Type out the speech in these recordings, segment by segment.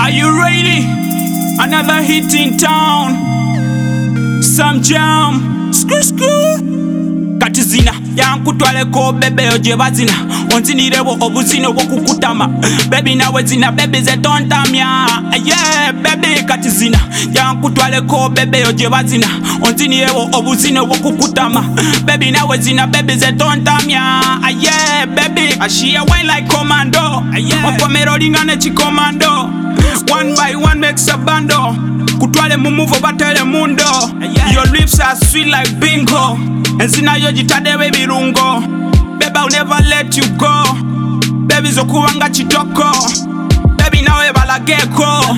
Are you ready? Another hit in town. Some jam. Screw screw. Katizina yankutwaleko bebe oje bazina onzinirebo obuzino bwokukutama baby nawe zina baby zetontamya yeah baby katizina yankutwaleko bebe oje bazina onzinirebo obuzino bwokukutama baby nawe zina baby zetontamya yeah baby ashia wine like commando opomero lingane chikomando one by one makes a bando kutwale mumuvo batele mundo your lips are sweet like bingo enzina yo jitade baby rungo baby I'll never let you go baby zokuwanga chitoko baby nawe balageko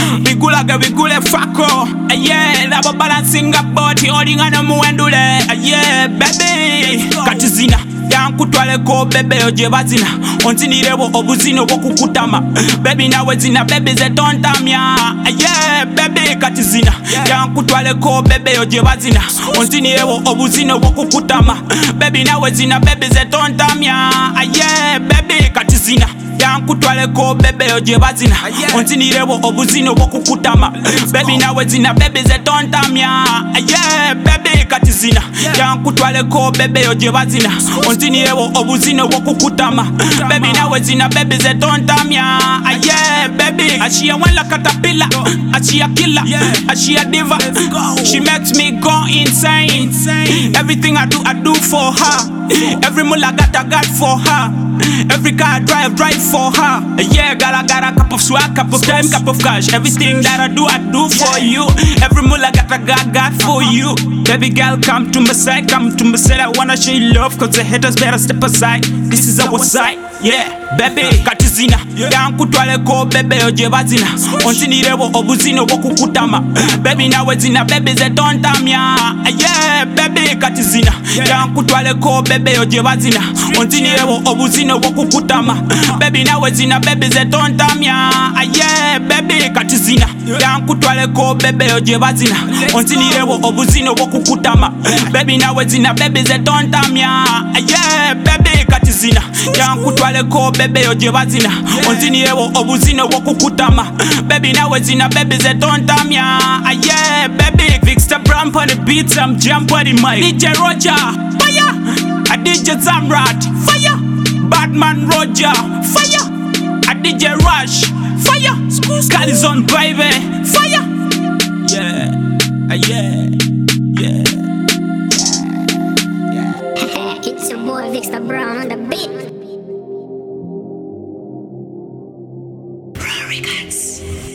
bigule fako yeah nabo balancing up body olingana muwendule yeah baby katizina yankutwaleko bebe oje bazina onzinirebo obuzino bwokukutama baby nawe zina baby zetontamya yeah baby katizina yankutwaleko bebe oje bazina onzinirebo obuzino bwokukutama baby nawe zina baby zetontamya yeah baby katizina yankutwaleko bebe oje bazina onzinirebo obuzino bwokukutama baby nawe zina baby zetontamya yeah baby katizina yankutwaleko bebe oje bazina onzinirebo obuzino bwokukutama baby nawe zina baby zetontamya yeah baby ashia one like caterpillar ashia killer ashia diva she makes me go insane everything I do for her every mula I got for her every car I drive for her yeah got a cup of swag cup of time cup of cash everything that I do for you every mula I got for you baby girl come to my side I wanna show you love cause the haters better step aside this is our side yeah baby katizina yankutwaleko bebe oje bazina onzinirebo obuzino bwokukutama baby nawe zina baby zetontamya yeah baby katizina yankutwaleko bebe oje bazina onzinirebo obuzino bwokukutama baby nawe zina baby zetontamya yeah baby katizina yankutwaleko bebe oje bazina onzinirebo obuzino bwokukutama baby nawe zina baby zetontamya yeah baby katizina yankutwaleko bebe oje bazina onzinirebo obuzino bwokukutama baby nawe zina baby zetontamya yeah baby Victor Bramp on the beat some jump on the mic DJ Roger fire a DJ Zamrat fire Batman Roger fire a DJ Rush fire Calizon baby fire yeah It's your boy Victor Brown on the beat. Records.